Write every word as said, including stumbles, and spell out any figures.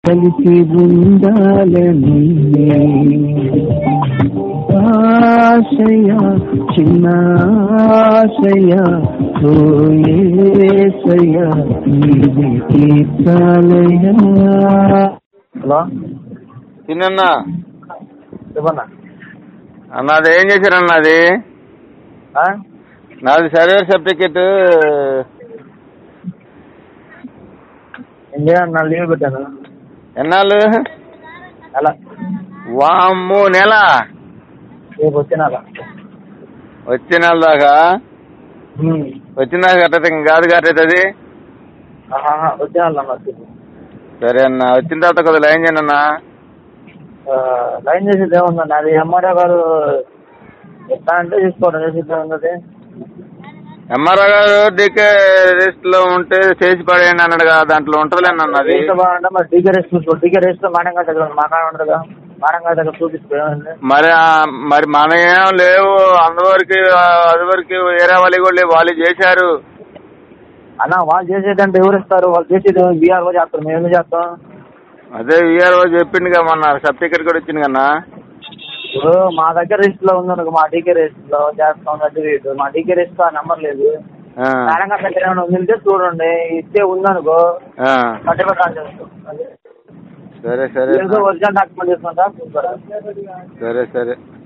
కలిసి ఉండాలని ఆశయ చిన్న ఆశయ ఓయేసయ నీది తీర్చాలయ. హలో చిన్న చెప్పన్నా అన్నది ఏం చేశారన్న? అది నాది సర్వేర్ సర్టిఫికెట్ ఇండియా నా లీవ్ పెట్టాను. ఎన్నాళ్ళు? అలా వామ్మో నెల రేపు వచ్చే నెల వచ్చే నెల దాకా వచ్చినాక కట్టదు ఇంకా కాదు కట్టేది. వచ్చే నెల అన్న. సరే అన్న, వచ్చిన తర్వాత కొద్దిగా లైన్ చేయండి అన్న. లైన్ చేసేది ఏముందండి, అది ఎంఆర్ఓ గారు ఎట్లా అంటే తీసుకోవడం చేసేది ఉన్నది. ఎంఆర్ఓ గారు డీకే లిస్ట్ లో ఉంటే చేసి పడేయండి అన్నాడు కదా, దాంట్లో ఉంటుందిలేండి అన్న. అది మరి డీకే రేస్ట్ చూసుకో, డీకే రేస్ట్ మానంగా దగ్గర మాకాడ ఉండదుగా, మానంగా దగ్గర చూపిస్తుంది. మరి మరి మన ఏం లేవు, అందువరకు అది వరకు వేరే వాళ్ళు కూడా లేవు, వాళ్ళు చేశారు అన్న. వాళ్ళు చేసేదంటే ఎవరు ఇస్తారు? వాళ్ళు చేసేది బీఆర్ఓ చేస్తారు, మేము ఎందుకు చేస్తాం? అదే వీఆర్ఓ చెప్పింది కదా మొన్న, సర్టిఫికెట్ కూడా ఇచ్చింది కన్నా. ఇప్పుడు మా దగ్గర రిజిస్ట్ లో ఉంది, మా డీకే రిజిస్ట్ లో చేస్తాం సర్టిఫికేట్. మా డీకే రిజిస్ట్ ఆ నెంబర్ లేదు. తెలంగాణ దగ్గర ఏమైనా ఉందంటే చూడండి, ఇస్తే ఉందనుకో సర్టిఫికేట్ ఆన్ చేస్తాం. సరే సరే ఒరిజినల్ డాక్యుమెంట్ తీసుకుంటా. సరే సరే